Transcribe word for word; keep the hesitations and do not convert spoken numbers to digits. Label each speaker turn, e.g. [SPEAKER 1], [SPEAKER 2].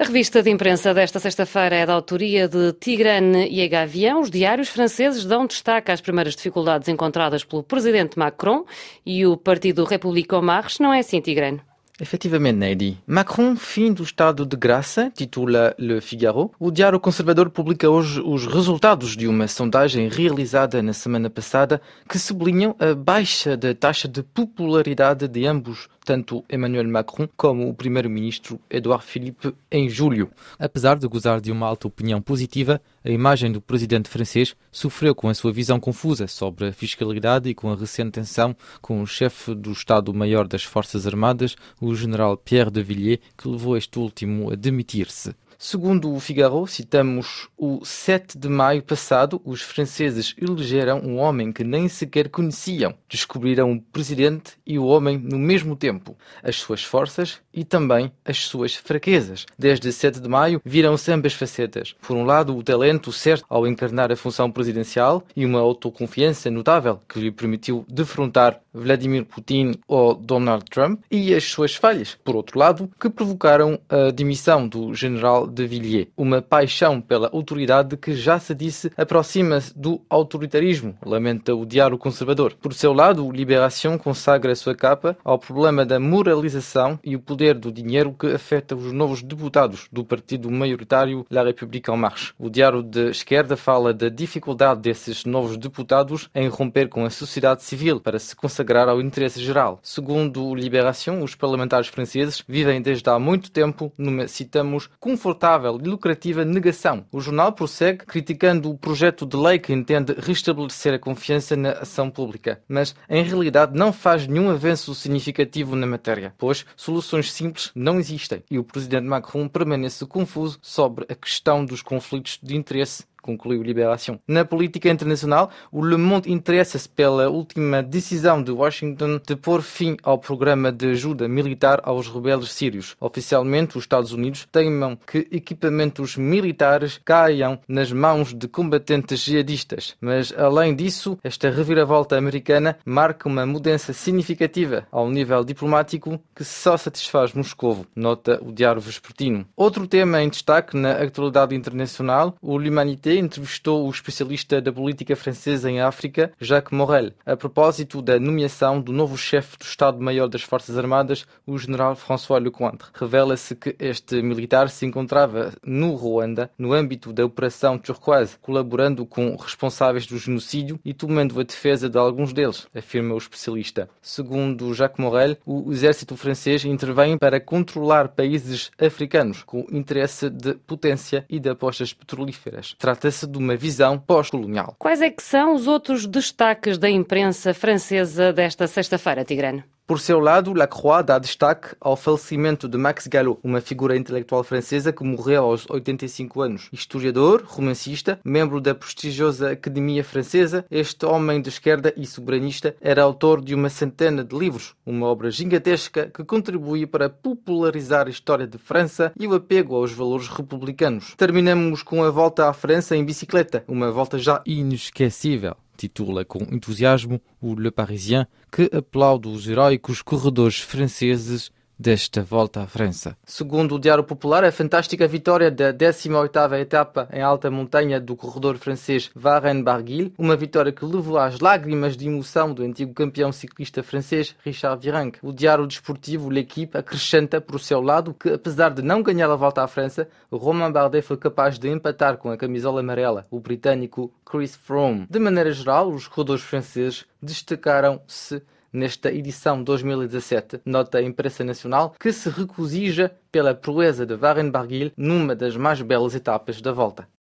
[SPEAKER 1] revista de imprensa desta sexta-feira é da autoria de Tigrane Yegavian. Os diários franceses dão destaque às primeiras dificuldades encontradas pelo presidente Macron e o partido République En Marche. Não é assim, Tigrane?
[SPEAKER 2] Efetivamente, Neidi. Macron, fim do estado de graça, titula Le Figaro. O Diário Conservador publica hoje os resultados de uma sondagem realizada na semana passada que sublinham a baixa da taxa de popularidade de ambos, tanto Emmanuel Macron como o primeiro-ministro Édouard Philippe, em julho. Apesar de gozar de uma alta opinião positiva, a imagem do presidente francês sofreu com a sua visão confusa sobre a fiscalidade e com a recente tensão com o chefe do Estado-Maior das Forças Armadas, o general Pierre de Villiers, que levou este último a demitir-se. Segundo o Figaro, citamos o sete de maio passado, os franceses elegeram um homem que nem sequer conheciam. Descobriram o presidente e o homem no mesmo tempo, as suas forças e também as suas fraquezas. Desde sete de maio viram-se ambas facetas. Por um lado, o talento certo ao encarnar a função presidencial e uma autoconfiança notável que lhe permitiu defrontar Vladimir Putin ou Donald Trump, e as suas falhas, por outro lado, que provocaram a demissão do general de Villiers. Uma paixão pela autoridade que já se disse aproxima-se do autoritarismo, lamenta o Diário Conservador. Por seu lado, o Libération consagra a sua capa ao problema da moralização e o poder do dinheiro que afeta os novos deputados do partido maioritário La République En Marche. O Diário de Esquerda fala da dificuldade desses novos deputados em romper com a sociedade civil para se consagrar ao interesse geral. Segundo o Libération, os parlamentares franceses vivem desde há muito tempo numa, citamos, confortável e lucrativa negação. O jornal prossegue criticando o projeto de lei que entende restabelecer a confiança na ação pública, mas em realidade não faz nenhum avanço significativo na matéria, pois soluções simples não existem e o presidente Macron permanece confuso sobre a questão dos conflitos de interesse, concluiu Libération. Na política internacional, o Le Monde interessa-se pela última decisão de Washington de pôr fim ao programa de ajuda militar aos rebeldes sírios. Oficialmente, os Estados Unidos temem que equipamentos militares caiam nas mãos de combatentes jihadistas. Mas, além disso, esta reviravolta americana marca uma mudança significativa ao nível diplomático que só satisfaz Moscovo, nota o Diário Vespertino. Outro tema em destaque na atualidade internacional, o L'Humanité entrevistou o especialista da política francesa em África, Jacques Morel, a propósito da nomeação do novo chefe do Estado-Maior das Forças Armadas, o general François Lecointre. Revela-se que este militar se encontrava no Ruanda, no âmbito da Operação Turquoise, colaborando com responsáveis do genocídio e tomando a defesa de alguns deles, afirma o especialista. Segundo Jacques Morel, o exército francês intervém para controlar países africanos com interesse de potência e de apostas petrolíferas. Trata-se de uma visão pós-colonial.
[SPEAKER 1] Quais é que são os outros destaques da imprensa francesa desta sexta-feira, Tigrane?
[SPEAKER 2] Por seu lado, La Croix dá destaque ao falecimento de Max Gallo, uma figura intelectual francesa que morreu aos oitenta e cinco anos. Historiador, romancista, membro da prestigiosa Academia Francesa, este homem de esquerda e soberanista era autor de uma centena de livros, uma obra gigantesca que contribui para popularizar a história de França e o apego aos valores republicanos. Terminamos com a volta à França em bicicleta, uma volta já inesquecível. Titula com entusiasmo o Le Parisien, que aplaude os heróicos corredores franceses desta volta à França. Segundo o Diário Popular, a fantástica vitória da décima oitava etapa em alta montanha do corredor francês Varennes-Barguil, uma vitória que levou às lágrimas de emoção do antigo campeão ciclista francês Richard Virenque. O Diário Desportivo L'Équipe acrescenta por seu lado que, apesar de não ganhar a volta à França, Romain Bardet foi capaz de empatar com a camisola amarela, o britânico Chris Froome. De maneira geral, os corredores franceses destacaram-se nesta edição dois mil e dezassete, nota a imprensa nacional, que se regozija pela proeza de Varennes-Barguil numa das mais belas etapas da volta.